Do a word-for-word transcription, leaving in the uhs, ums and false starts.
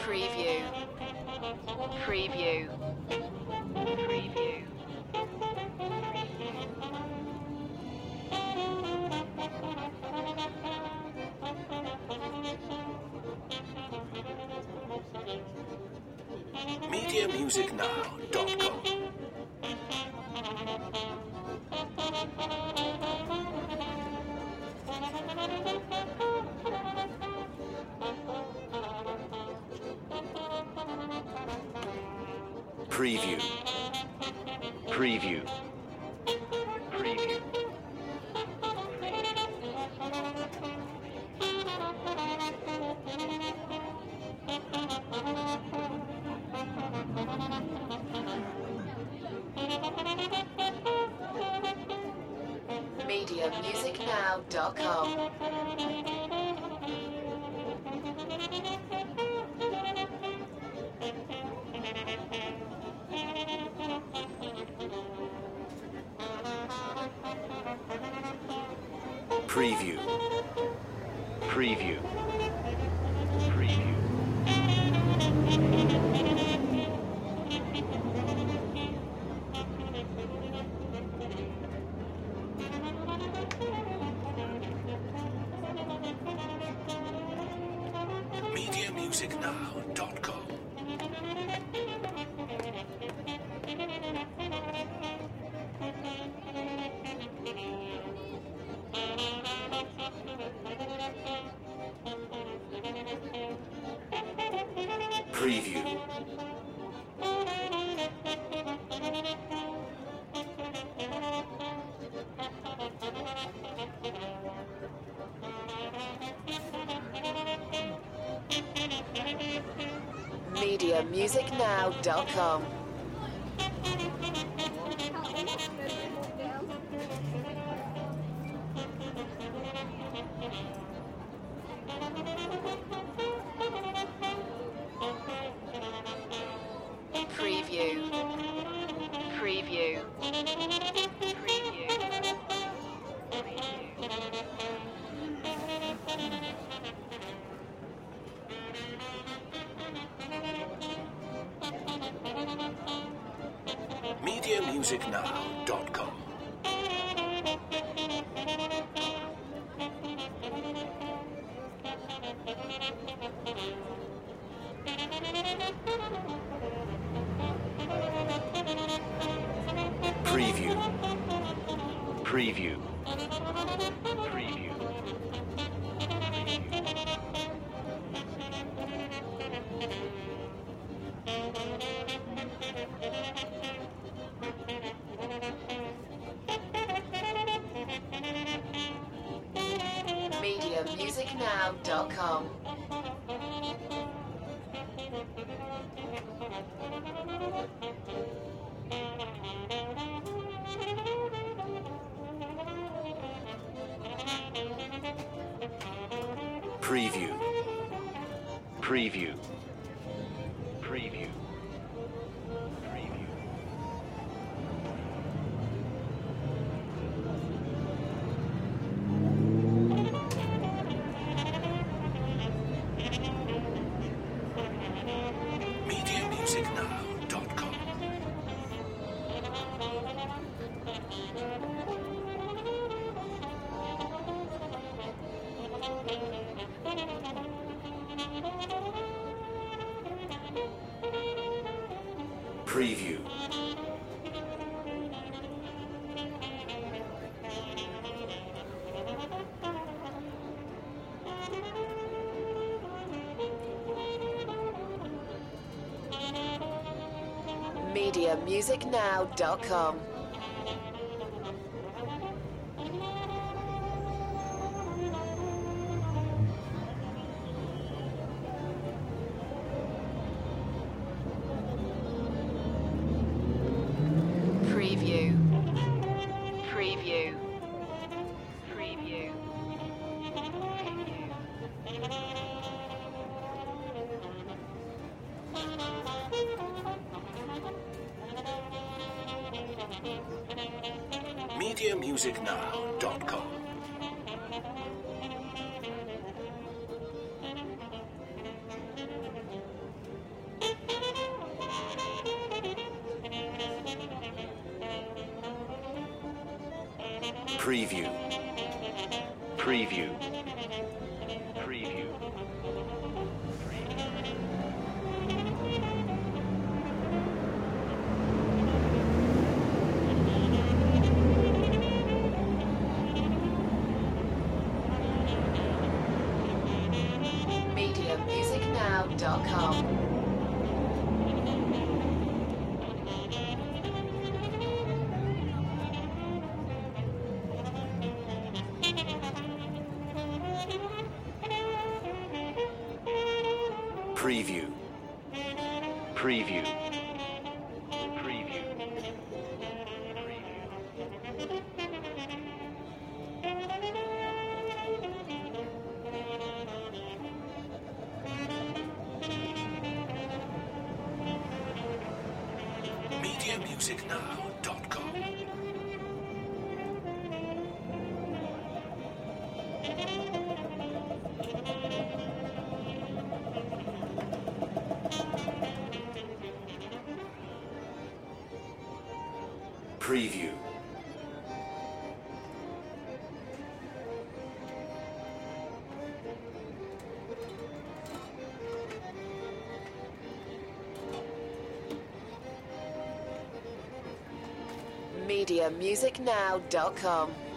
Preview. Preview. Preview. media music now dot com. Preview. Preview. Preview. media music now dot com. Preview. Preview. Preview. media music now dot com. Preview. media music now dot com. Preview. Preview. Preview. media music now dot com. Preview. Preview. Preview. media music now dot com. Preview. Preview. Preview. Preview. media music now dot com. Preview. media music now dot com. Preview. Preview. Preview. media music now dot com. Preview. Preview. Preview. media music now dot com. Preview. Preview. Preview. media music now dot com. Preview. media music now dot com.